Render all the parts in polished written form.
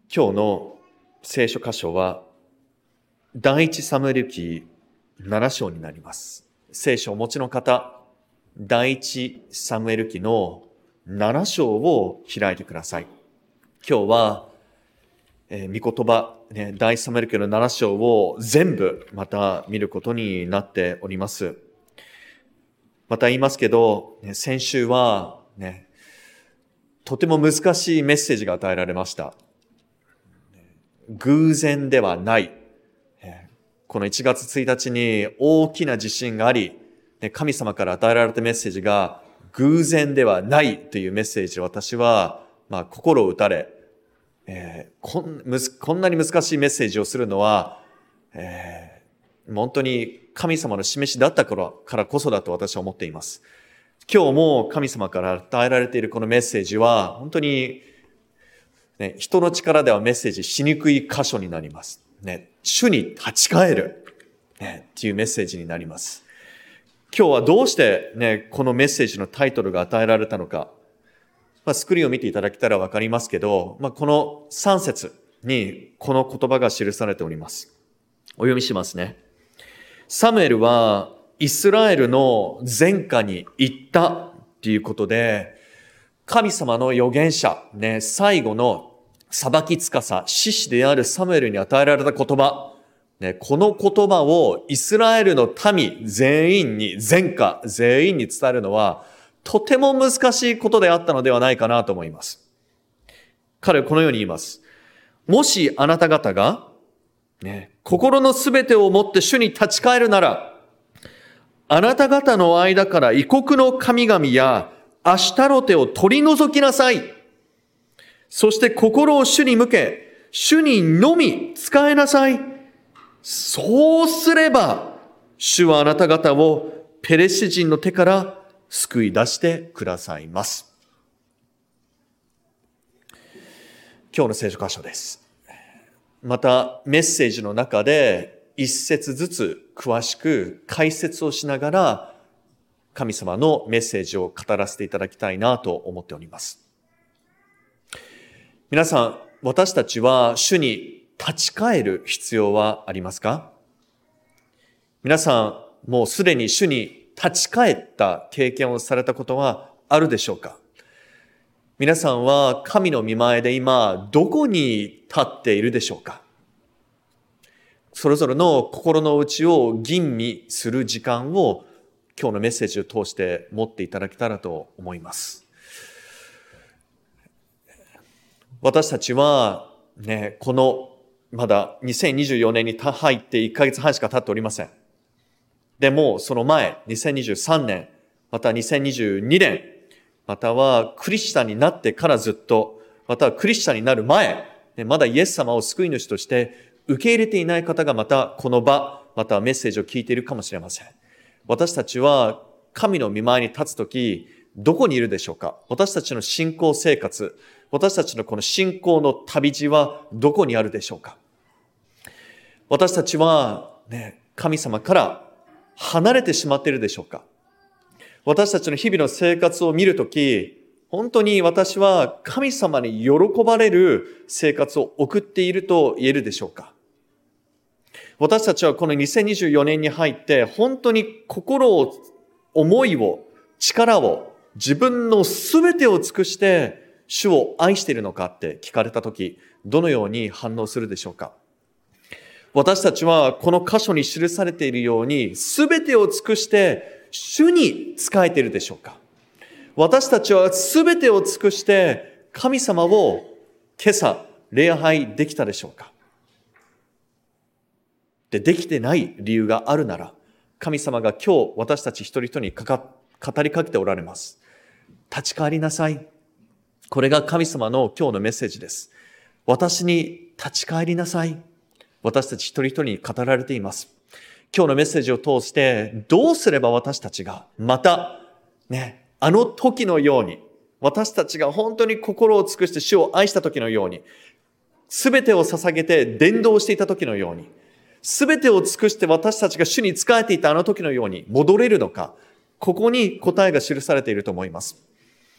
今日の聖書箇所は第一サムエル記7章になります。聖書をお持ちの方、第一サムエル記の7章を開いてください。今日は、御言葉、第一サムエル記の7章を全部また見ることになっております。また言いますけど、先週は、とても難しいメッセージが与えられました。偶然ではない。この1月1日に大きな地震があり、神様から与えられたメッセージが偶然ではないというメッセージで私は、心を打たれ、こんなに難しいメッセージをするのは、本当に神様の示しだったからこそだと私は思っています。今日も神様から与えられているこのメッセージは本当に人の力ではメッセージしにくい箇所になります。主に立ち返る、っていうメッセージになります。今日はどうして、このメッセージのタイトルが与えられたのか、スクリーンを見ていただけたらわかりますけど、この3節にこの言葉が記されております。お読みしますね。サムエルはイスラエルの前科に行ったということで、神様の預言者、最後の裁き司、士師であるサムエルに与えられた言葉、この言葉をイスラエルの民全員に、全家全員に伝えるのは、とても難しいことであったのではないかなと思います。彼はこのように言います。もしあなた方が、心のすべてをもって主に立ち返るなら、あなた方の間から異国の神々やアシュタロテを取り除きなさい。そして心を主に向け、主にのみ仕えなさい。そうすれば、主はあなた方をペレシ人の手から救い出してくださいます。今日の聖書箇所です。またメッセージの中で一節ずつ詳しく解説をしながら神様のメッセージを語らせていただきたいなと思っております。皆さん、私たちは主に立ち返る必要はありますか？皆さん、もうすでに主に立ち返った経験をされたことはあるでしょうか？皆さんは神の御前で今どこに立っているでしょうか？それぞれの心の内を吟味する時間を今日のメッセージを通して持っていただけたらと思います。私たちはこのまだ2024年に入って1ヶ月半しか経っておりません。でもその前、2023年、また2022年、またはクリスチャンになってからずっと、またはクリスチャンになる前、まだイエス様を救い主として受け入れていない方がまたこの場、またはメッセージを聞いているかもしれません。私たちは神の御前に立つとき、どこにいるでしょうか？私たちの信仰生活、私たちのこの信仰の旅路はどこにあるでしょうか？私たちは神様から離れてしまっているでしょうか？私たちの日々の生活を見るとき、本当に私は神様に喜ばれる生活を送っていると言えるでしょうか？私たちはこの2024年に入って本当に心を、思いを、力を、自分のすべてを尽くして主を愛しているのかって聞かれたとき、どのように反応するでしょうか？私たちはこの箇所に記されているようにすべてを尽くして主に仕えているでしょうか？私たちはすべてを尽くして神様を今朝礼拝できたでしょうか？できてない理由があるなら、神様が今日私たち一人一人に語りかけておられます。立ち返りなさい。これが神様の今日のメッセージです。私に立ち返りなさい。私たち一人一人に語られています。今日のメッセージを通してどうすれば私たちがまたあの時のように、私たちが本当に心を尽くして主を愛した時のように、すべてを捧げて伝道していた時のように、すべてを尽くして私たちが主に仕えていたあの時のように戻れるのか、ここに答えが記されていると思います。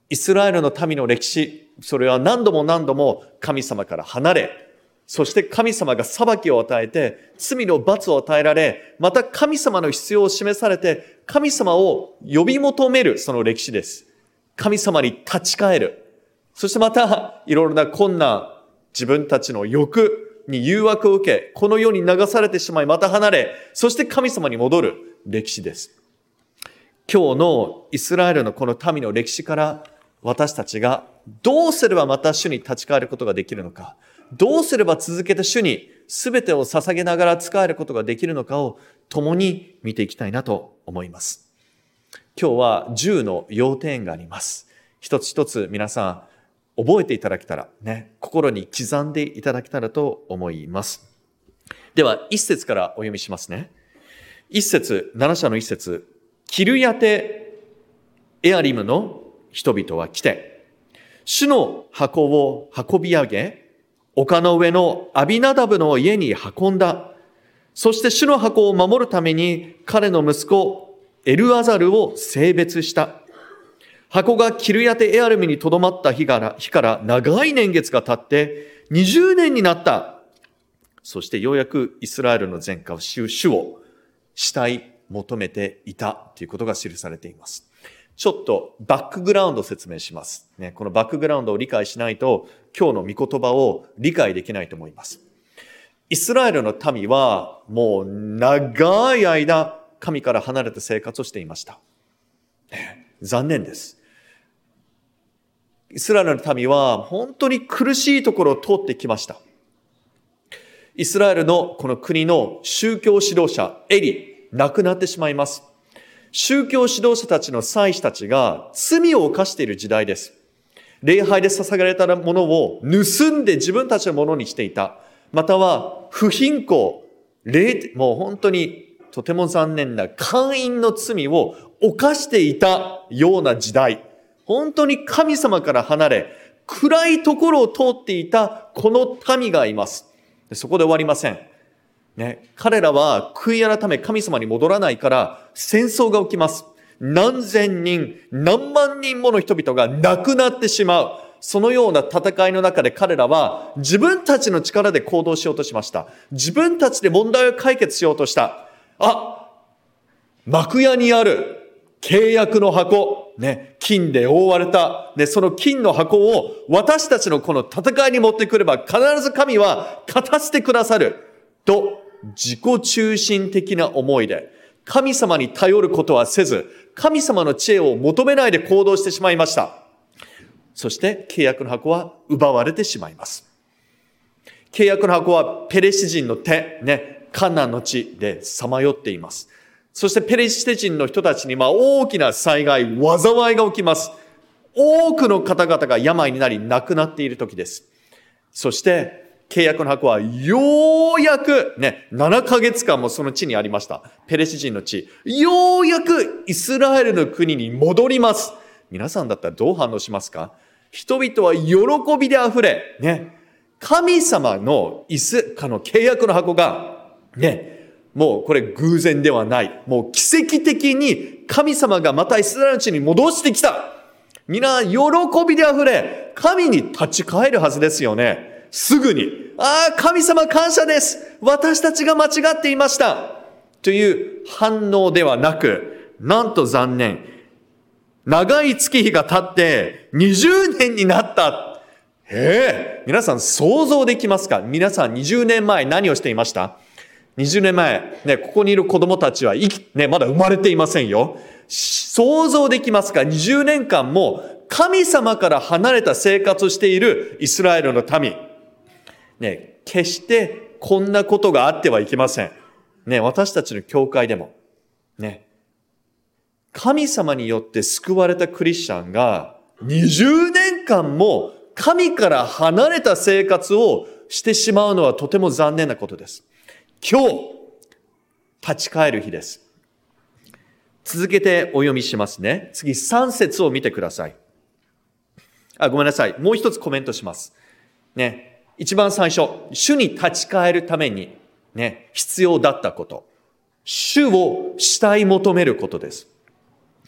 イスラエルの民の歴史、それは何度も何度も神様から離れ、そして神様が裁きを与えて、罪の罰を与えられ、また神様の必要を示されて、神様を呼び求めるその歴史です。神様に立ち返る。そしてまた、いろいろな困難、自分たちの欲に誘惑を受け、この世に流されてしまい、また離れ、そして神様に戻る歴史です。今日のイスラエルのこの民の歴史から、私たちがどうすればまた主に立ち返ることができるのか、どうすれば続けて主に全てを捧げながら仕えることができるのかを共に見ていきたいなと思います。今日は10の要点があります。一つ一つ皆さん覚えていただけたらね、心に刻んでいただけたらと思います。では一節からお読みしますね。一節、7章の一節、キルヤテエアリムの人々は来て、主の箱を運び上げ、丘の上のアビナダブの家に運んだ。そして主の箱を守るために彼の息子エルアザルを性別した。箱がキルヤテエアルムに留まった日から長い年月が経って20年になった。そしてようやくイスラエルの全家を主を慕い求めていたということが記されています。ちょっとバックグラウンドを説明します。ね、このバックグラウンドを理解しないと今日の御言葉を理解できないと思います。イスラエルの民はもう長い間神から離れた生活をしていました。残念です。イスラエルの民は本当に苦しいところを通ってきました。イスラエルのこの国の宗教指導者エリ、亡くなってしまいます。宗教指導者たちの祭司たちが罪を犯している時代です。礼拝で捧げられたものを盗んで自分たちのものにしていた。または不貧困、もう本当にとても残念な姦淫の罪を犯していたような時代。本当に神様から離れ、暗いところを通っていたこの民がいます。そこで終わりません。ね、彼らは悔い改め神様に戻らないから戦争が起きます。何千人、何万人もの人々が亡くなってしまう。そのような戦いの中で彼らは自分たちの力で行動しようとしました。自分たちで問題を解決しようとした。幕屋にある契約の箱、ね、金で覆われた、ね、その金の箱を私たちのこの戦いに持ってくれば必ず神は勝たせてくださると自己中心的な思いで神様に頼ることはせず、神様の知恵を求めないで行動してしまいました。そして契約の箱は奪われてしまいます。契約の箱はペレシ人の手、ね、カナンの地でさまよっています。そしてペレシテ人の人たちに大きな災害、災いが起きます。多くの方々が病になり亡くなっている時です。そして契約の箱はようやくね、7ヶ月間もその地にありました。ペレシ人の地。ようやくイスラエルの国に戻ります。皆さんだったらどう反応しますか？人々は喜びで溢れ、ね、神様の契約の箱が、ね、もうこれ偶然ではない。もう奇跡的に神様がまたイスラエルの地に戻してきた。皆喜びで溢れ、神に立ち返るはずですよね。すぐに、神様感謝です。私たちが間違っていました。という反応ではなく、なんと残念。長い月日が経って20年になった。皆さん想像できますか？皆さん20年前何をしていました？ 20 年前、ね、ここにいる子供たちはまだ生まれていませんよ。想像できますか？20年間も神様から離れた生活をしているイスラエルの民。ね、決してこんなことがあってはいけません。ね、私たちの教会でも、ね、神様によって救われたクリスチャンが20年間も神から離れた生活をしてしまうのはとても残念なことです。今日、立ち返る日です。続けてお読みしますね。次3節を見てください。ごめんなさい。もう一つコメントします。ね。一番最初、主に立ち返るために、ね、必要だったこと。主を慕い求めることです。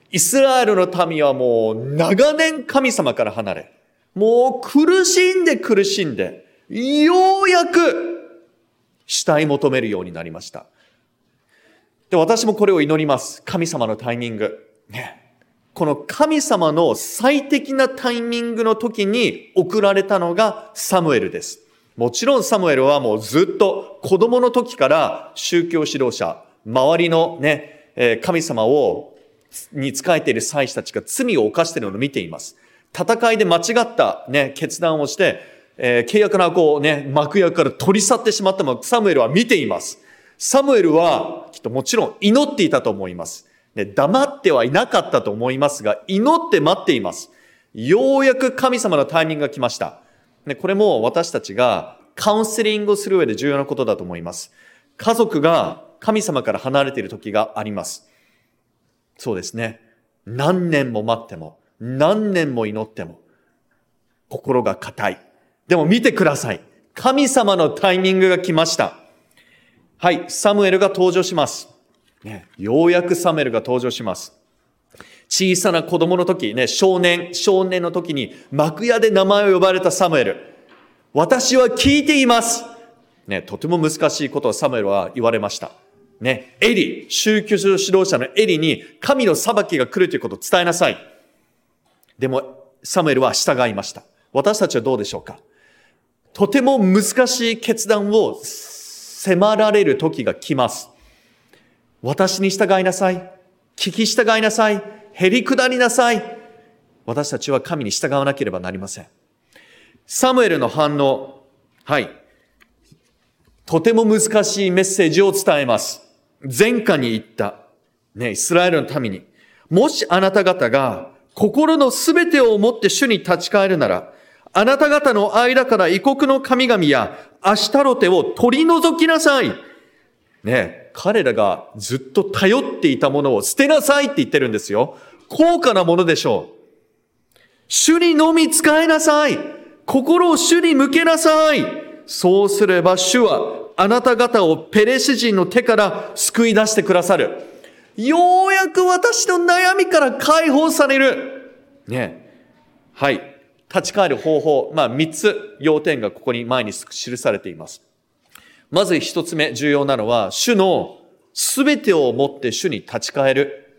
イスラエルの民はもう長年神様から離れ、もう苦しんで、ようやく慕い求めるようになりました。で、私もこれを祈ります。神様のタイミング。この神様の最適なタイミングの時に送られたのがサムエルです。もちろんサムエルはもうずっと子供の時から宗教指導者、周りの神様に仕えている祭司たちが罪を犯しているのを見ています。戦いで間違った決断をして、契約の箱を幕屋から取り去ってしまったのをサムエルは見ています。サムエルはきっともちろん祈っていたと思います。黙ってはいなかったと思いますが、祈って待っています。ようやく神様のタイミングが来ました。これも私たちがカウンセリングをする上で重要なことだと思います。家族が神様から離れている時があります。そうですね。何年も待っても、何年も祈っても、心が固い。でも見てください。神様のタイミングが来ました。はい、サムエルが登場します。ようやくサムエルが登場します。小さな子供の時、少年の時に幕屋で名前を呼ばれたサムエル。私は聞いています。とても難しいことをサムエルは言われました。エリ、宗教指導者のエリに神の裁きが来るということを伝えなさい。でもサムエルは従いました。私たちはどうでしょうか。とても難しい決断を迫られる時が来ます。私に従いなさい。聞き従いなさい。へりくだりなさい。私たちは神に従わなければなりません。サムエルの反応。はい。とても難しいメッセージを伝えます。前科に言った。イスラエルの民に。もしあなた方が心のすべてをもって主に立ち返るなら、あなた方の間から異国の神々やアシュタロテを取り除きなさい。彼らがずっと頼っていたものを捨てなさいって言ってるんですよ。高価なものでしょう。主にのみ仕えなさい。心を主に向けなさい。そうすれば主はあなた方をペレシ人の手から救い出してくださる。ようやく私の悩みから解放される。はい。立ち返る方法。3つ要点がここに前に記されています。まず一つ目重要なのは、主のすべてをもって主に立ち返る。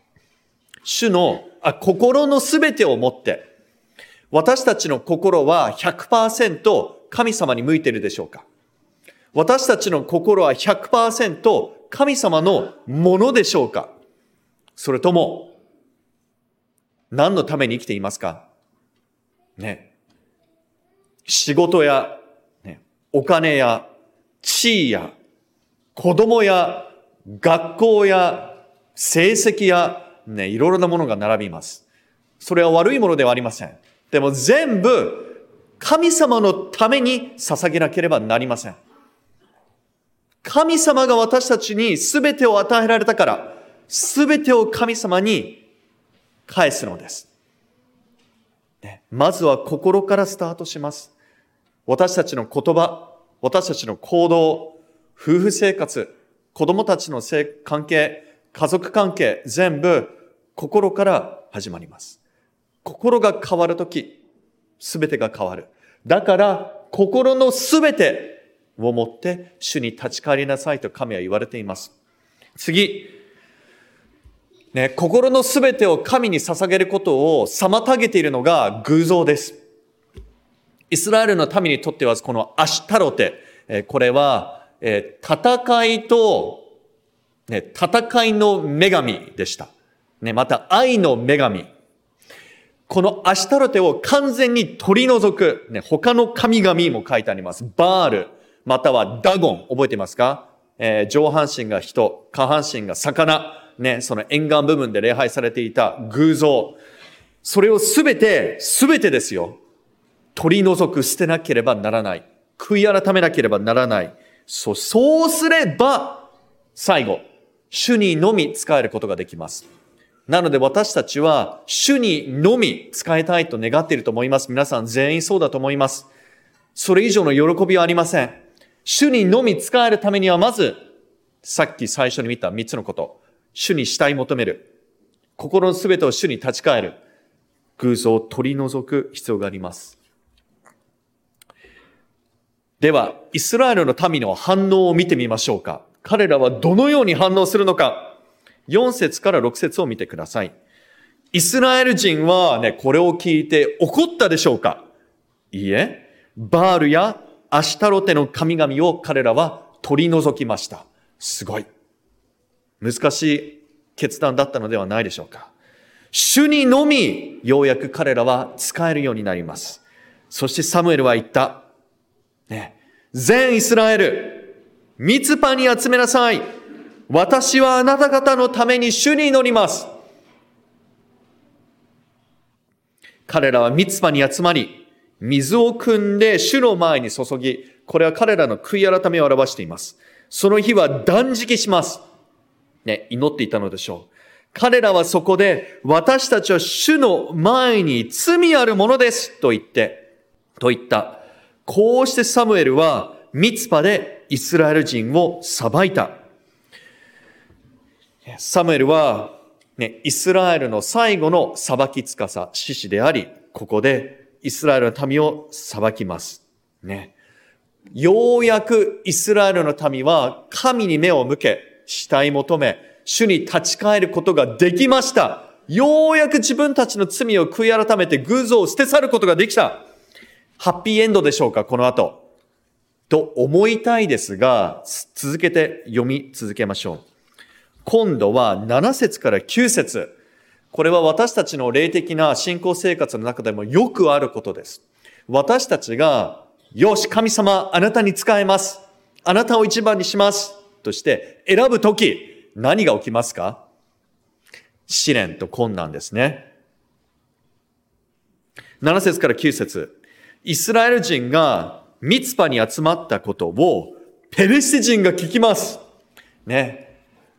心のすべてをもって。私たちの心は 100% 神様に向いているでしょうか。私たちの心は 100% 神様のものでしょうか。それとも、何のために生きていますか。仕事や、お金や、地位や、子供や、学校や、成績や、いろいろなものが並びます。それは悪いものではありません。でも全部、神様のために捧げなければなりません。神様が私たちに全てを与えられたから、全てを神様に返すのです。まずは心からスタートします。私たちの言葉、私たちの行動、夫婦生活、子供たちの関係、家族関係、全部心から始まります。心が変わるとき、すべてが変わる。だから、心のすべてをもって主に立ち返りなさいと神は言われています。次、心のすべてを神に捧げることを妨げているのが偶像です。イスラエルの民にとってはこのアシュタロテ、これは戦いの女神でした。また愛の女神。このアシュタロテを完全に取り除く、他の神々も書いてあります。バール、またはダゴン、覚えてますか？上半身が人、下半身が魚、その沿岸部分で礼拝されていた偶像。それをすべてですよ。取り除く、捨てなければならない。悔い改めなければならない。そうすれば、最後、主にのみ仕えることができます。なので私たちは主にのみ仕えたいと願っていると思います。皆さん全員そうだと思います。それ以上の喜びはありません。主にのみ仕えるためにはまず、さっき最初に見た3つのこと。主に慕い求める。 心のすべてを主に立ち返る。偶像を取り除く必要があります。では、イスラエルの民の反応を見てみましょうか。彼らはどのように反応するのか。4節から6節を見てください。イスラエル人はね、これを聞いて怒ったでしょうか。いいえ、バールやアシュタロテの神々を彼らは取り除きました。すごい。難しい決断だったのではないでしょうか。主にのみ、ようやく彼らは使えるようになります。そしてサムエルは言った。ね、全イスラエル、ミツパに集めなさい。私はあなた方のために主に祈ります。彼らはミツパに集まり、水を汲んで主の前に注ぎ、これは彼らの悔い改めを表しています。その日は断食します。ね、祈っていたのでしょう。彼らはそこで、私たちは主の前に罪あるものですと言った。こうしてサムエルはミツパでイスラエル人を裁いた。サムエルは、ね、イスラエルの最後の裁き司、獅子であり、ここでイスラエルの民を裁きます。ね。ようやくイスラエルの民は神に目を向け、慕い求め、主に立ち返ることができました。ようやく自分たちの罪を悔い改めて偶像を捨て去ることができた。ハッピーエンドでしょうか、この後。と思いたいですが、続けて読み続けましょう。今度は7節から9節。これは私たちの霊的な信仰生活の中でもよくあることです。私たちが、よし、神様、あなたに仕えます。あなたを一番にします。として選ぶとき、何が起きますか？試練と困難ですね。7節から9節。イスラエル人がミツパに集まったことをペリシテ人が聞きます。ね。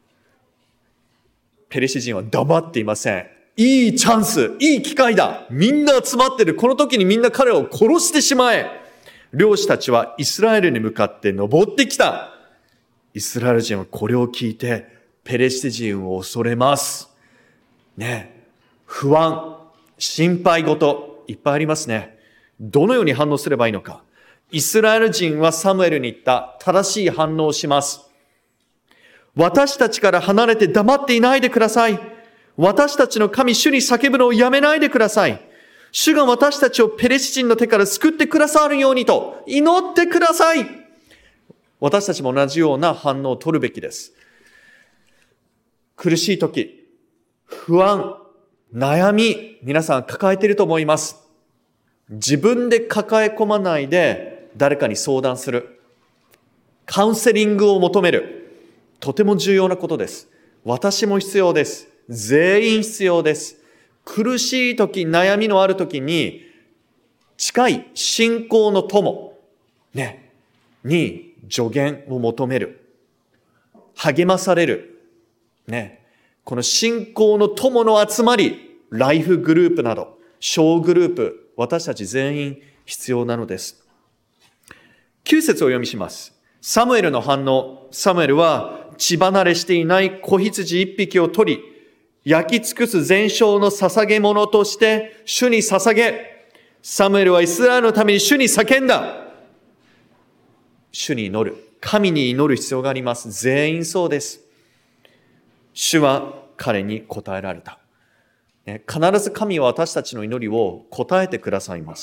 ペリシテ人は黙っていません。いいチャンス、いい機会だ。みんな集まってる。この時にみんな彼らを殺してしまえ。漁師たちはイスラエルに向かって登ってきた。イスラエル人はこれを聞いてペリシテ人を恐れます。ね。不安、心配事、いっぱいありますね。どのように反応すればいいのか。イスラエル人はサムエルに言った正しい反応をします。私たちから離れて黙っていないでください。私たちの神主に叫ぶのをやめないでください。主が私たちをペリシテ人の手から救ってくださるようにと祈ってください。私たちも同じような反応を取るべきです。苦しい時、不安、悩み、皆さん抱えていると思います。自分で抱え込まないで誰かに相談する。カウンセリングを求める。とても重要なことです。私も必要です。全員必要です。苦しい時、悩みのある時に、近い信仰の友、ね、に助言を求める。励まされる。ね、この信仰の友の集まり、ライフグループなど、小グループ、私たち全員必要なのです。9節を読みします。サムエルの反応。サムエルは血離れしていない子羊一匹を取り、焼き尽くす全焼の捧げ物として主に捧げ、サムエルはイスラエルのために主に叫んだ。主に祈る。神に祈る必要があります。全員そうです。主は彼に答えられた。必ず神は私たちの祈りを答えてくださいます。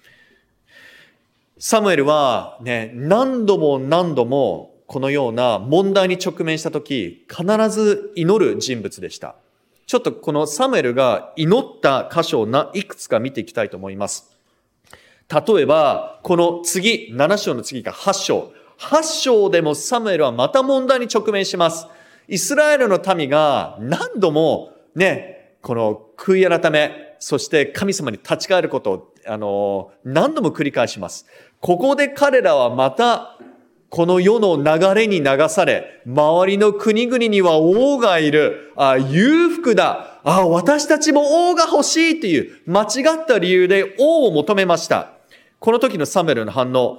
サムエルはね、何度もこのような問題に直面したとき、必ず祈る人物でした。ちょっとこのサムエルが祈った箇所をいくつか見ていきたいと思います。例えば、この次、7章の次が8章。8章でもサムエルはまた問題に直面します。イスラエルの民が何度もね、この悔い改め、そして神様に立ち返ることを、何度も繰り返します。ここで彼らはまた、この世の流れに流され、周りの国々には王がいる。裕福だ。私たちも王が欲しいという間違った理由で王を求めました。この時のサムエルの反応。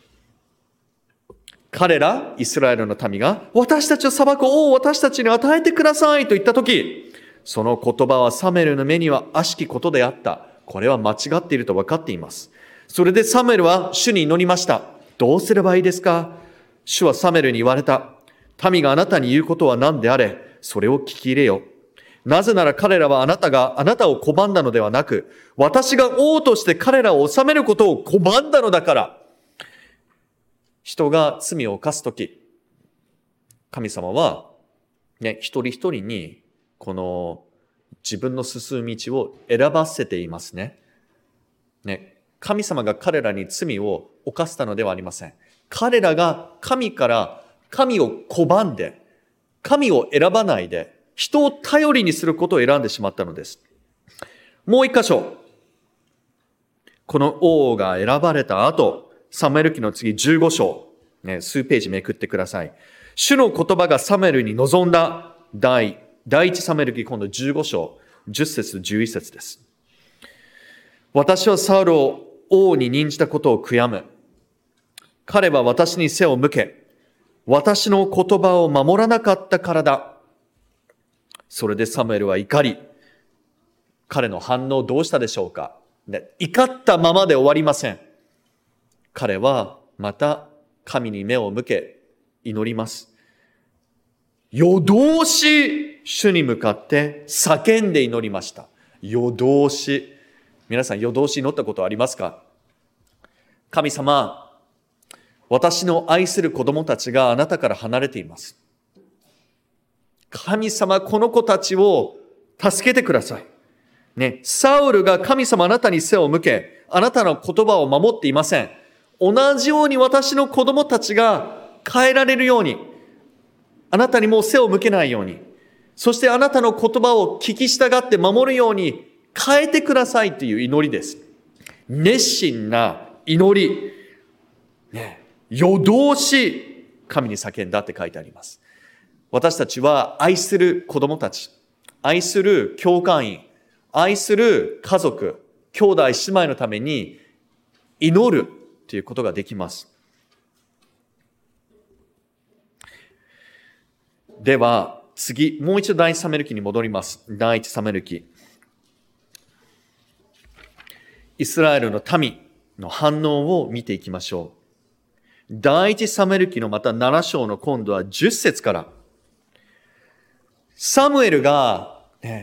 彼ら、イスラエルの民が、私たちを裁く王を私たちに与えてくださいと言った時、 その言葉はサムエルの目には悪しきことであった。これは間違っていると分かっています。それでサムエルは主に祈りました。どうすればいいですか？主はサムエルに言われた。民があなたに言うことは何であれ、それを聞き入れよ。なぜなら彼らはあなたを拒んだのではなく、私が王として彼らを治めることを拒んだのだから。人が罪を犯すとき、神様は一人一人にこの自分の進む道を選ばせていますね。神様が彼らに罪を犯したのではありません。彼らが神を拒んで、神を選ばないで、人を頼りにすることを選んでしまったのです。もう一箇所。この王が選ばれた後、サムエル記の次15章、数ページめくってください。主の言葉がサムエルに臨んだ第一サムエル記今度15章、10節11節です。私はサウルを王に任じたことを悔やむ。彼は私に背を向け、私の言葉を守らなかったからだ。それでサムエルは怒り、彼の反応どうしたでしょうか？怒ったままで終わりません。彼はまた神に目を向け、祈ります。夜通し主に向かって叫んで祈りました。夜通し。皆さん夜通し祈ったことありますか？神様、私の愛する子供たちがあなたから離れています。神様、この子たちを助けてください。サウルが神様あなたに背を向け、あなたの言葉を守っていません。同じように私の子供たちが変えられるように、あなたにもう背を向けないように、そしてあなたの言葉を聞き従って守るように変えてくださいという祈りです。熱心な祈り。夜通し神に叫んだって書いてあります。私たちは愛する子供たち、愛する教会員、愛する家族、兄弟姉妹のために祈るということができます。では次、もう一度第一サムエル記に戻ります。第一サムエル記。イスラエルの民の反応を見ていきましょう。第一サムエル記のまた7章の今度は10節から。サムエルが、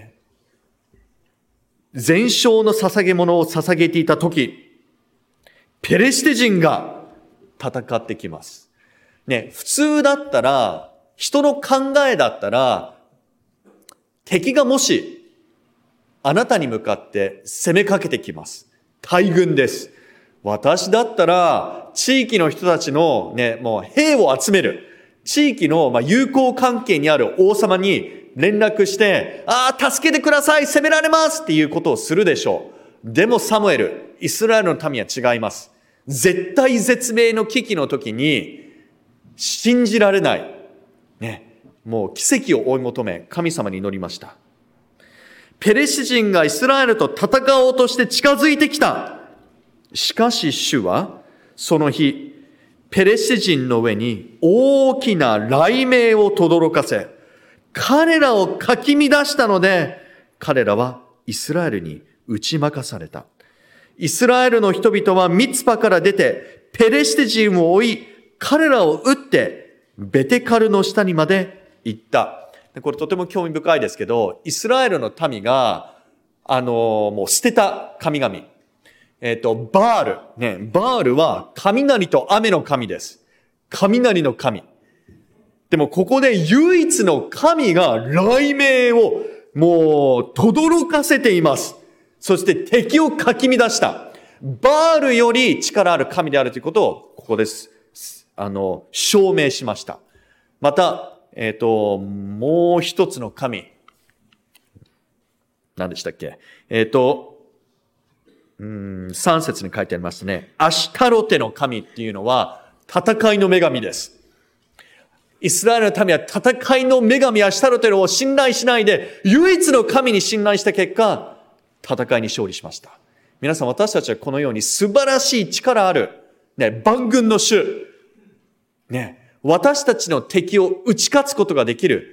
全焼の捧げ物を捧げていたとき、ペレシテ人が戦ってきます。普通だったら、人の考えだったら、敵がもし、あなたに向かって攻めかけてきます。大軍です。私だったら、地域の人たちのもう兵を集める。地域の友好関係にある王様に連絡して、助けてください、攻められますっていうことをするでしょう。でもサムエル、イスラエルの民は違います。絶対絶命の危機の時に、信じられない。もう奇跡を追い求め、神様に祈りました。ペレシ人がイスラエルと戦おうとして近づいてきた。しかし主は、その日、ペレシ人の上に大きな雷鳴を轟かせ、彼らをかき乱したので、彼らはイスラエルに打ち負かされた。イスラエルの人々はミツパから出て、ペレシテ人を追い、彼らを撃って、ベテカルの下にまで行った。これとても興味深いですけど、イスラエルの民が、もう捨てた神々。バール。バールは雷と雨の神です。雷の神。でもここで唯一の神が雷鳴をもう轟かせています。そして敵をかき乱した。バールより力ある神であるということをここです。証明しました。また、もう一つの神。何でしたっけ3節に書いてありますね。アシュタロテの神っていうのは戦いの女神です。イスラエルの民は戦いの女神アシュタロテを信頼しないで唯一の神に信頼した結果、戦いに勝利しました。皆さん、私たちはこのように素晴らしい力ある、万軍の主、私たちの敵を打ち勝つことができる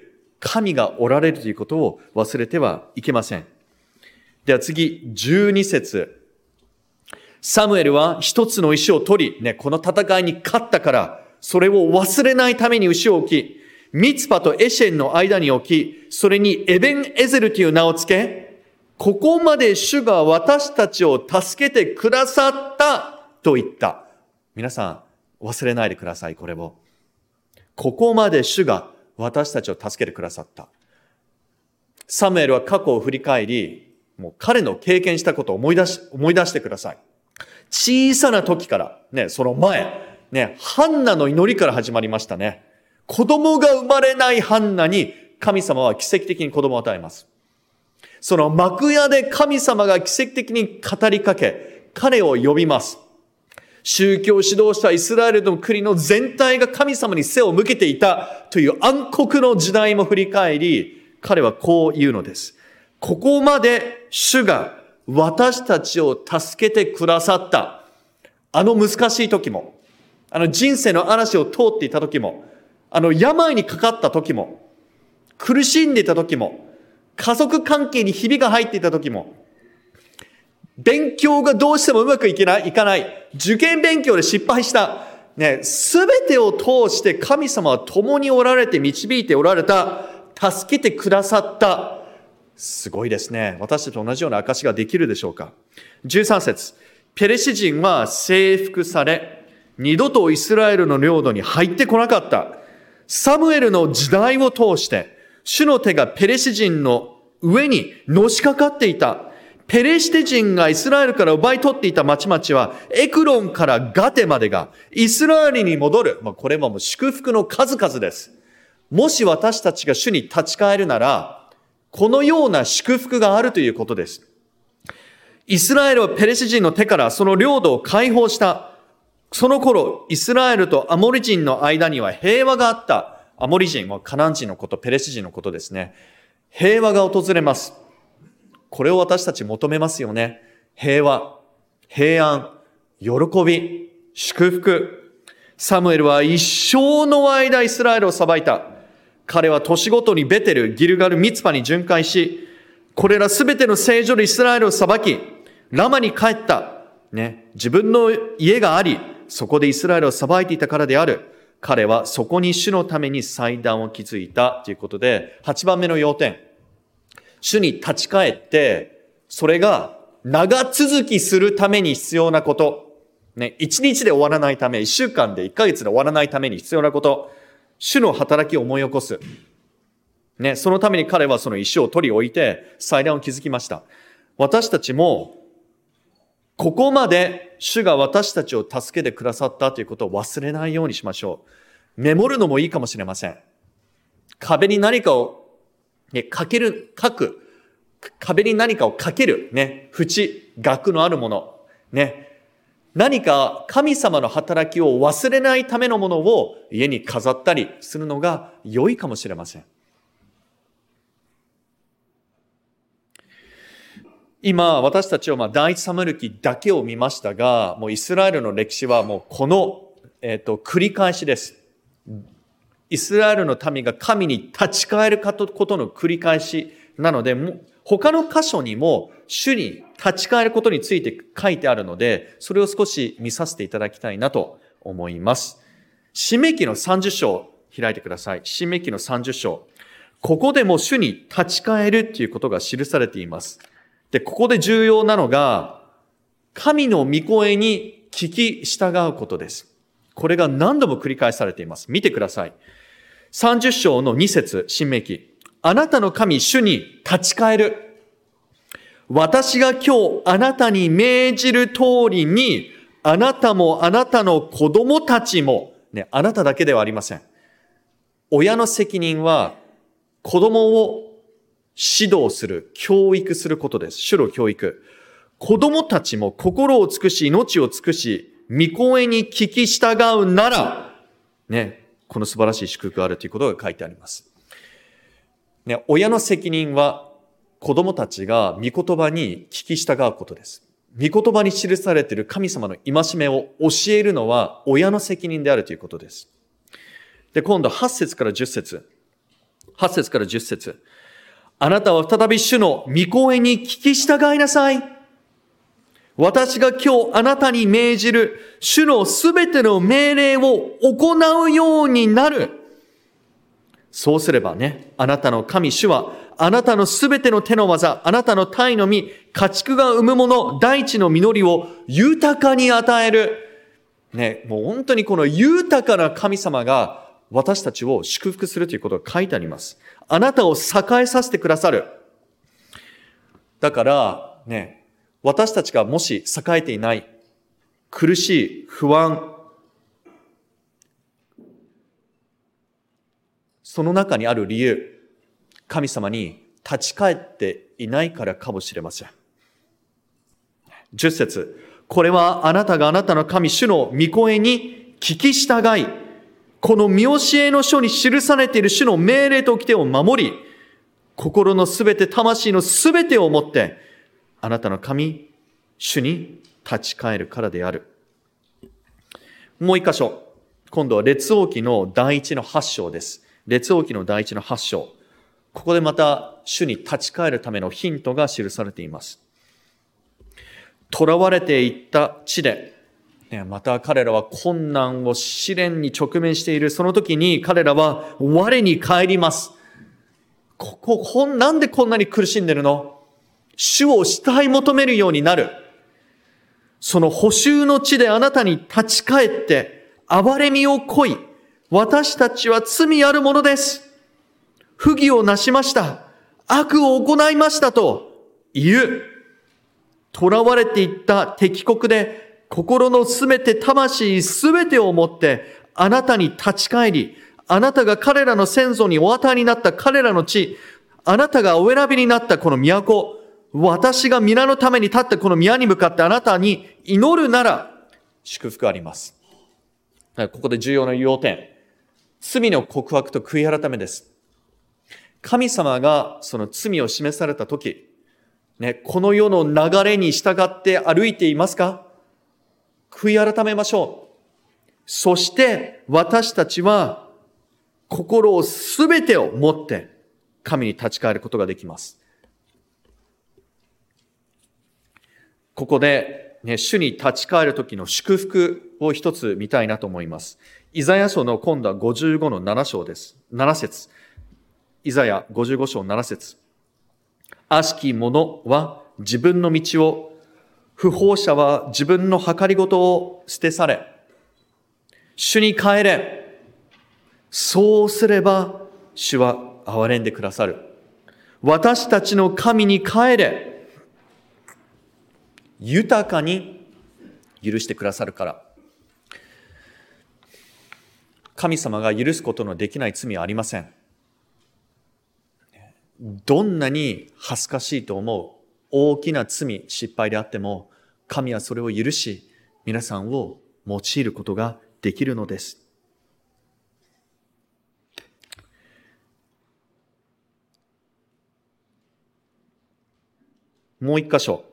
神がおられるということを忘れてはいけません。では次、12節。サムエルは一つの石を取り、この戦いに勝ったから、それを忘れないために石を置き、ミツパとエシェンの間に置き、それにエベンエゼルという名をつけ、ここまで主が私たちを助けてくださったと言った。皆さん、忘れないでください、これを。ここまで主が私たちを助けてくださった。サムエルは過去を振り返り、もう彼の経験したことを思い出してください。小さな時から、その前、ハンナの祈りから始まりましたね。子供が生まれないハンナに神様は奇跡的に子供を与えます。その幕屋で神様が奇跡的に語りかけ、彼を呼びます。宗教指導者イスラエルの国の全体が神様に背を向けていたという暗黒の時代も振り返り、彼はこう言うのです。ここまで主が私たちを助けてくださった。あの難しい時も、人生の嵐を通っていた時も、病にかかった時も、苦しんでいた時も、家族関係にひびが入っていた時も、勉強がどうしてもうまくいかない、受験勉強で失敗した、すべてを通して神様は共におられて導いておられた、助けてくださった。すごいですね。私たちと同じような証ができるでしょうか。13節。ペレシ人は征服され、二度とイスラエルの領土に入ってこなかった。サムエルの時代を通して、主の手がペレシ人の上にのしかかっていた。ペレシテ人がイスラエルから奪い取っていた町々は、エクロンからガテまでがイスラエルに戻る。これはもう祝福の数々です。もし私たちが主に立ち返るなら、このような祝福があるということです。イスラエルはペレシ人の手からその領土を解放した。その頃、イスラエルとアモリ人の間には平和があった。アモリ人はカナン人のこと、ペレシ人のことですね。平和が訪れます。これを私たち求めますよね。平和、平安、喜び、祝福。サムエルは一生の間イスラエルを裁いた。彼は年ごとにベテル、ギルガル、ミツパに巡回し、これらすべての聖所でイスラエルを裁き、ラマに帰った。自分の家があり、そこでイスラエルを裁いていたからである。彼はそこに主のために祭壇を築いたということで、8番目の要点。主に立ち返って、それが長続きするために必要なこと。1日で終わらないため、1週間で1ヶ月で終わらないために必要なこと。主の働きを思い起こす。そのために彼はその石を取り置いて祭壇を築きました。私たちも、ここまで主が私たちを助けてくださったということを忘れないようにしましょう。メモるのもいいかもしれません。壁に何かを、壁に何かをかける、縁、額のあるもの、何か神様の働きを忘れないためのものを家に飾ったりするのが良いかもしれません。今、私たちは第一サムエル記だけを見ましたが、もうイスラエルの歴史はもうこの、繰り返しです。イスラエルの民が神に立ち返ることの繰り返しなので、他の箇所にも主に立ち返ることについて書いてあるので、それを少し見させていただきたいなと思います。申命記の30章を開いてください。申命記の30章。ここでも主に立ち返るということが記されています。で、ここで重要なのが、神の御声に聞き従うことです。これが何度も繰り返されています。見てください。30章の2節、申命記。あなたの神、主に立ち返る。私が今日あなたに命じる通りに、あなたもあなたの子供たちも、あなただけではありません。親の責任は子供を指導する、教育することです。主の教育。子供たちも心を尽くし、命を尽くし、御声に聞き従うなら、この素晴らしい祝福があるということが書いてあります。親の責任は子供たちが御言葉に聞き従うことです。御言葉に記されている神様の戒めを教えるのは親の責任であるということです。で、今度8節から10節。 8節から10節。あなたは再び主の御声に聞き従いなさい。私が今日あなたに命じる主のすべての命令を行うようになる。そうすればね、あなたの神主はあなたのすべての手の技、あなたの体の実、家畜が生むもの、大地の実りを豊かに与える。ね、もう本当にこの豊かな神様が私たちを祝福するということが書いてあります。あなたを栄えさせてくださる。だからね、私たちがもし栄えていない、苦しい、不安、その中にある理由、神様に立ち返っていないからかもしれません。10節。これはあなたがあなたの神主の御声に聞き従い、この見教えの書に記されている主の命令と掟を守り、心のすべて、魂のすべてをもって、あなたの神、主に立ち返るからである。もう一箇所。今度は列王記の第一の8章です。列王記の第一の8章。ここでまた主に立ち返るためのヒントが記されています。囚われていった地で、また彼らは困難を試練に直面している。その時に彼らは我に返ります。なんでこんなに苦しんでるの？主を慕い求めるようになる。その捕囚の地であなたに立ち返って、憐れみをこい。私たちは罪あるものです。不義をなしました。悪を行いましたと言う。囚われていった敵国で心のすべて、魂すべてをもってあなたに立ち返り、あなたが彼らの先祖にお与えになった彼らの地、あなたがお選びになったこの都、私が皆のために立ったこの宮に向かってあなたに祈るなら祝福あります。ここで重要な要点。罪の告白と悔い改めです。神様がその罪を示されたとき、この世の流れに従って歩いていますか？悔い改めましょう。そして私たちは心をすべてを持って神に立ち返ることができます。ここで、主に立ち返る時の祝福を一つ見たいなと思います。イザヤ書の今度は55の7章です。7節。イザヤ55章7節。悪しき者は自分の道を、不法者は自分の計りごとを捨て去れ。主に帰れ。そうすれば主は憐れんでくださる。私たちの神に帰れ。豊かに許してくださるから。神様が許すことのできない罪はありません。どんなに恥ずかしいと思う大きな罪、失敗であっても、神はそれを許し、皆さんを用いることができるのです。もう一箇所。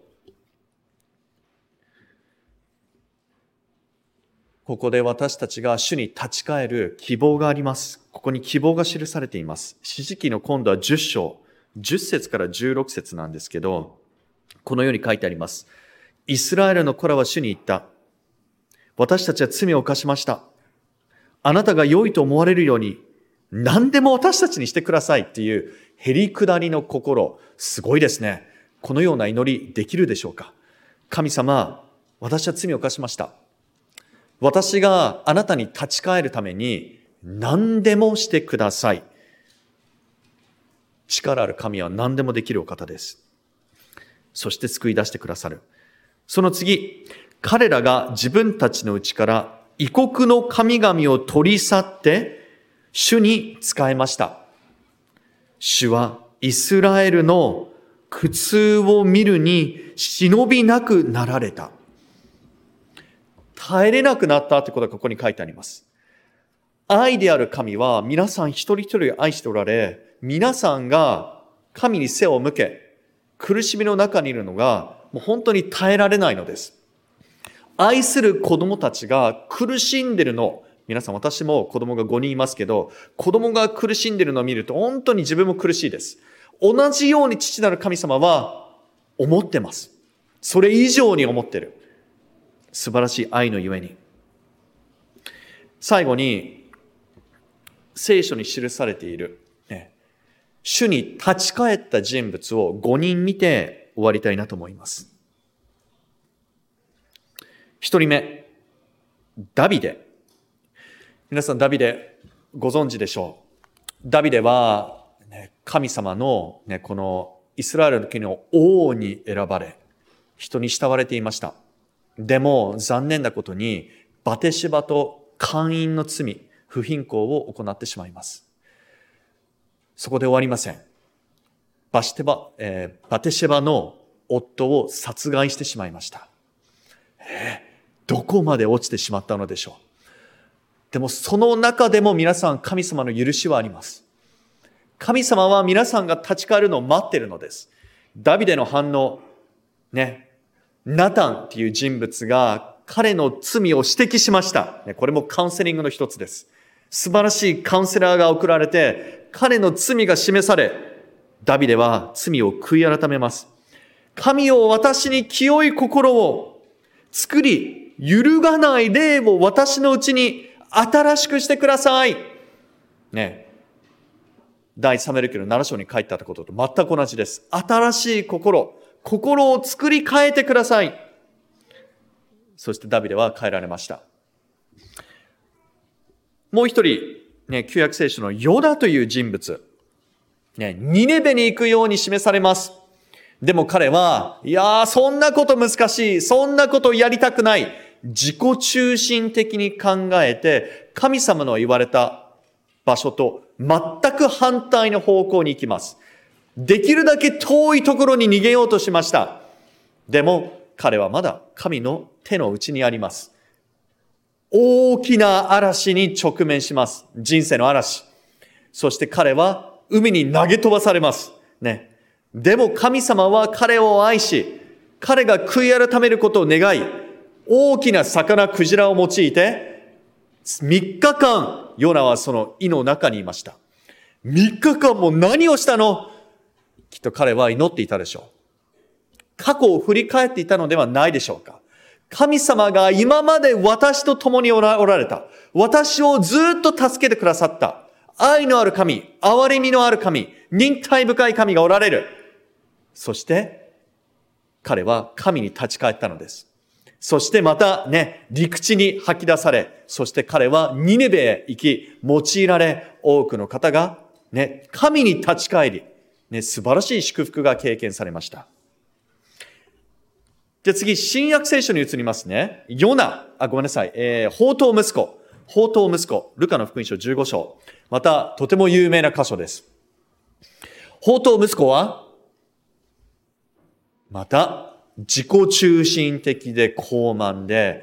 ここで私たちが主に立ち返る希望があります。ここに希望が記されています。士師記の今度は10章、10節から16節なんですけど、このように書いてあります。イスラエルの子らは主に言った。私たちは罪を犯しました。あなたが良いと思われるように、何でも私たちにしてくださいっていうへりくだりの心、すごいですね。このような祈りできるでしょうか？神様、私は罪を犯しました。私があなたに立ち返るために何でもしてください。力ある神は何でもできるお方です。そして救い出してくださる。その次、彼らが自分たちのうちから異国の神々を取り去って主に仕えました。主はイスラエルの苦痛を見るに忍びなくなられた。耐えれなくなったということがここに書いてあります。愛である神は皆さん一人一人愛しておられ、皆さんが神に背を向け、苦しみの中にいるのがもう本当に耐えられないのです。愛する子供たちが苦しんでいるのを皆さん、私も子供が5人いますけど、子供が苦しんでいるのを見ると本当に自分も苦しいです。同じように父なる神様は思ってます。それ以上に思ってる。素晴らしい愛のゆえに。最後に、聖書に記されている、主に立ち返った人物を5人見て終わりたいなと思います。1人目、ダビデ。皆さん、ダビデご存知でしょう。ダビデは、神様の、このイスラエルの国の王に選ばれ、人に慕われていました。でも残念なことに、バテシバと姦淫の罪、不貧困を行ってしまいます。そこで終わりません。バテシバの夫を殺害してしまいました。どこまで落ちてしまったのでしょう。でもその中でも皆さん、神様の許しはあります。神様は皆さんが立ち返るのを待っているのです。ダビデの反応、ナタンっていう人物が彼の罪を指摘しました。これもカウンセリングの一つです。素晴らしいカウンセラーが送られて、彼の罪が示され、ダビデは罪を悔い改めます。神よ、私に清い心を作り、揺るがない霊を私のうちに新しくしてください。第サムエル記の7章に書いてあったことと全く同じです。新しい心を作り変えてください。そしてダビデは変えられました。もう一人、旧約聖書のヨダという人物、ニネベに行くように示されます。でも彼は、そんなこと難しい、そんなことやりたくない、自己中心的に考えて、神様の言われた場所と全く反対の方向に行きます。できるだけ遠いところに逃げようとしました。でも彼はまだ神の手の内にあります。大きな嵐に直面します。人生の嵐。そして彼は海に投げ飛ばされます。でも神様は彼を愛し、彼が悔い改めることを願い、大きな魚、クジラを用いて、3日間、ヨナはその井の中にいました。3日間も何をしたの？きっと彼は祈っていたでしょう。過去を振り返っていたのではないでしょうか。神様が今まで私と共におられた。私をずっと助けてくださった。愛のある神、憐れみのある神、忍耐深い神がおられる。そして彼は神に立ち返ったのです。そしてまた陸地に吐き出され、そして彼はニネベへ行き、用いられ、多くの方が神に立ち返り、素晴らしい祝福が経験されました。じゃあ次、新約聖書に移りますね。ヨナ、ごめんなさい、放蕩息子、ルカの福音書15章。また、とても有名な箇所です。放蕩息子は、また、自己中心的で高慢で、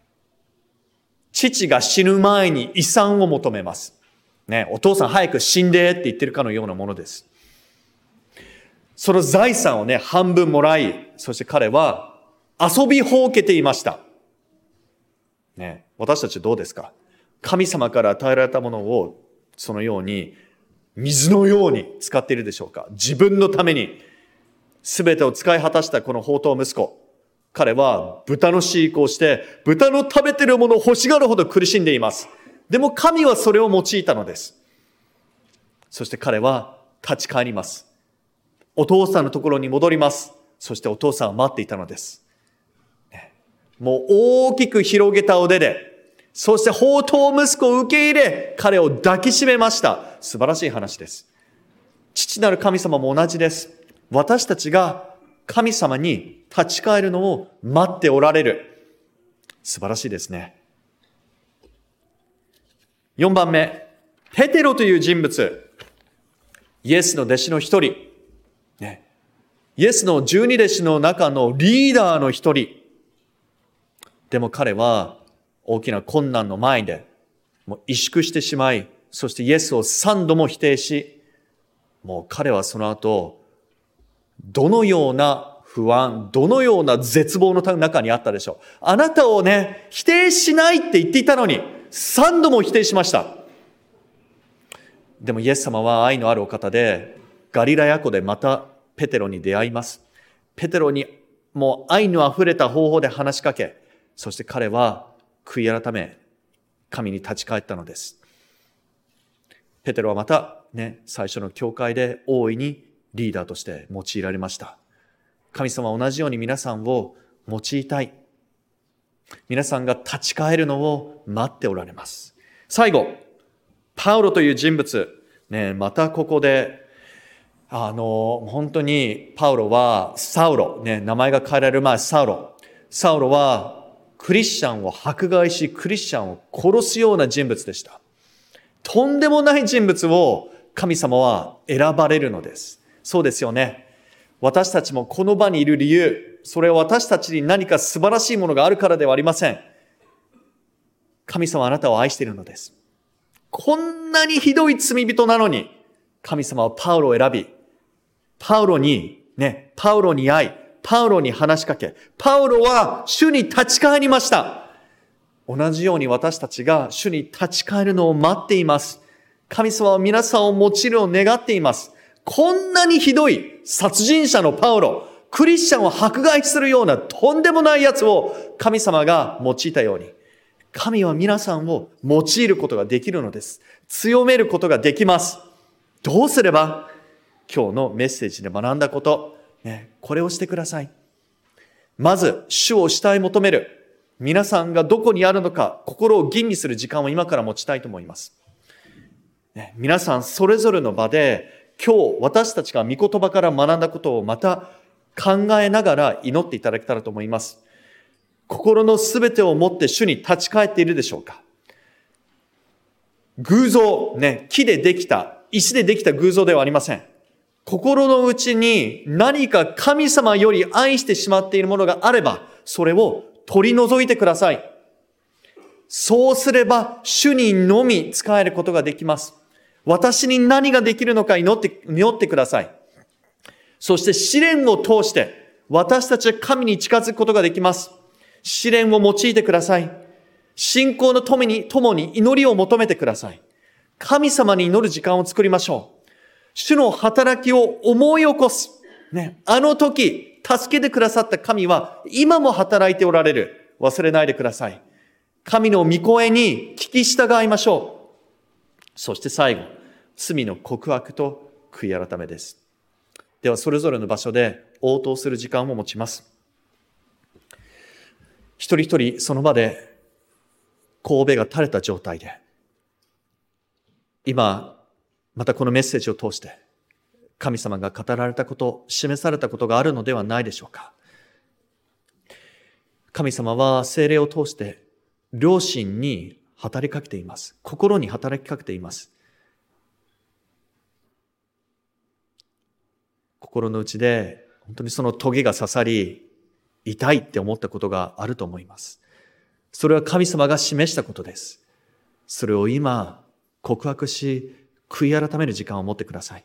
父が死ぬ前に遺産を求めます。お父さん早く死んでって言ってるかのようなものです。その財産を半分もらい、そして彼は遊びほうけていました。私たちどうですか？神様から与えられたものをそのように水のように使っているでしょうか？自分のために全てを使い果たしたこの放蕩息子。彼は豚の飼育をして、豚の食べているものを欲しがるほど苦しんでいます。でも神はそれを用いたのです。そして彼は立ち返ります。お父さんのところに戻ります。そしてお父さんは待っていたのです。もう大きく広げた腕で、そして放蕩息子を受け入れ、彼を抱きしめました。素晴らしい話です。父なる神様も同じです。私たちが神様に立ち返るのを待っておられる。素晴らしいですね。4番目、ペテロという人物。イエスの弟子の一人。イエスの12弟子の中のリーダーの一人。でも彼は大きな困難の前でもう萎縮してしまい、そしてイエスを3度も否定し、もう彼はその後、どのような不安、どのような絶望の中にあったでしょう。あなたを否定しないって言っていたのに、 3度も否定しました。でもイエス様は愛のあるお方で、ガリラヤ湖でまたペテロに出会います。ペテロにもう愛のあふれた方法で話しかけ、そして彼は悔い改め、神に立ち返ったのです。ペテロはまた最初の教会で大いにリーダーとして用いられました。神様は同じように皆さんを用いたい。皆さんが立ち返るのを待っておられます。最後、パウロという人物、またここで、本当にパウロはサウロ、名前が変えられる前、サウロはクリスチャンを迫害し、クリスチャンを殺すような人物でした。とんでもない人物を神様は選ばれるのです。そうですよね。私たちもこの場にいる理由、それは私たちに何か素晴らしいものがあるからではありません。神様はあなたを愛しているのです。こんなにひどい罪人なのに、神様はパウロを選び、パウロに会い、パウロに話しかけ、パウロは主に立ち返りました。同じように私たちが主に立ち返るのを待っています。神様は皆さんを用いるのを願っています。こんなにひどい殺人者のパウロ、クリスチャンを迫害するようなとんでもないやつを神様が用いたように、神は皆さんを用いることができるのです。強めることができます。どうすれば今日のメッセージで学んだこと、これをしてください。まず、主を慕い求める。皆さんがどこにあるのか、心を吟味する時間を今から持ちたいと思います。皆さんそれぞれの場で、今日私たちが御言葉から学んだことをまた考えながら祈っていただけたらと思います。心のすべてを持って主に立ち返っているでしょうか。偶像、木でできた、石でできた偶像ではありません。心の内に何か神様より愛してしまっているものがあれば、それを取り除いてください。そうすれば、主にのみ仕えることができます。私に何ができるのか祈ってください。そして試練を通して、私たちは神に近づくことができます。試練を用いてください。信仰の共に祈りを求めてください。神様に祈る時間を作りましょう。主の働きを思い起こす。あの時、助けてくださった神は今も働いておられる。忘れないでください。神の御声に聞き従いましょう。そして最後、罪の告白と悔い改めです。では、それぞれの場所で応答する時間を持ちます。一人一人その場で頭が垂れた状態で、今、またこのメッセージを通して、神様が語られたこと、示されたことがあるのではないでしょうか。神様は聖霊を通して、良心に働きかけています。心に働きかけています。心の内で、本当にその棘が刺さり、痛いって思ったことがあると思います。それは神様が示したことです。それを今、告白し、悔い改める時間を持ってください。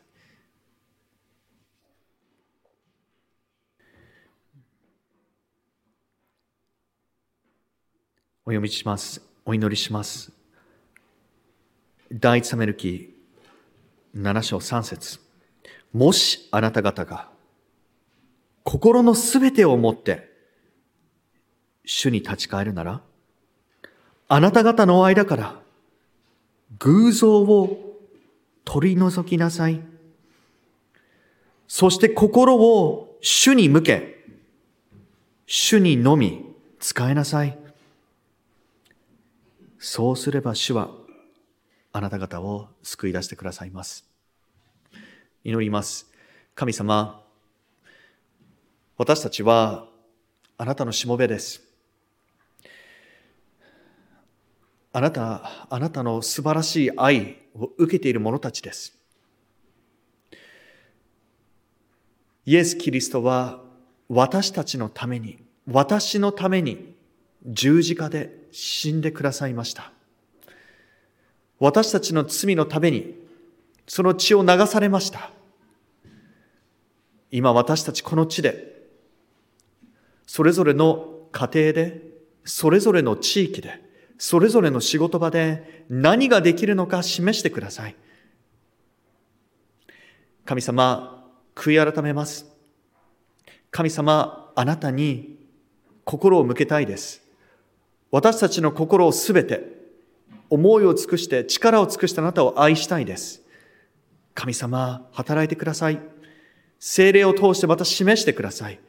お読みします。お祈りします。第一サムエル記7章3節。もしあなた方が心のすべてを持って主に立ち返るなら、あなた方の間から偶像を取り除きなさい。そして心を主に向け、主にのみ仕えなさい。そうすれば主はあなた方を救い出してくださいます。祈ります。神様、私たちはあなたのしもべです。あなたの素晴らしい愛を受けている者たちです。イエス・キリストは私たちのために、私のために十字架で死んでくださいました。私たちの罪のためにその血を流されました。今私たちこの地で、それぞれの家庭で、それぞれの地域で、 それぞれの仕事場で何ができるのか示してください。神様、悔い改めます。神様、あなたに心を向けたいです。私たちの心をすべて、思いを尽くして、力を尽くしてあなたを愛したいです。神様、働いてください。聖霊を通してまた示してください。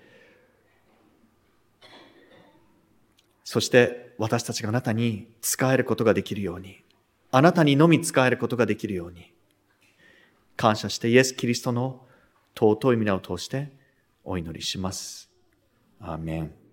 そして私たちがあなたに仕えることができるように、あなたにのみ仕えることができるように、感謝してイエス・キリストの尊い皆を通してお祈りします。アーメン。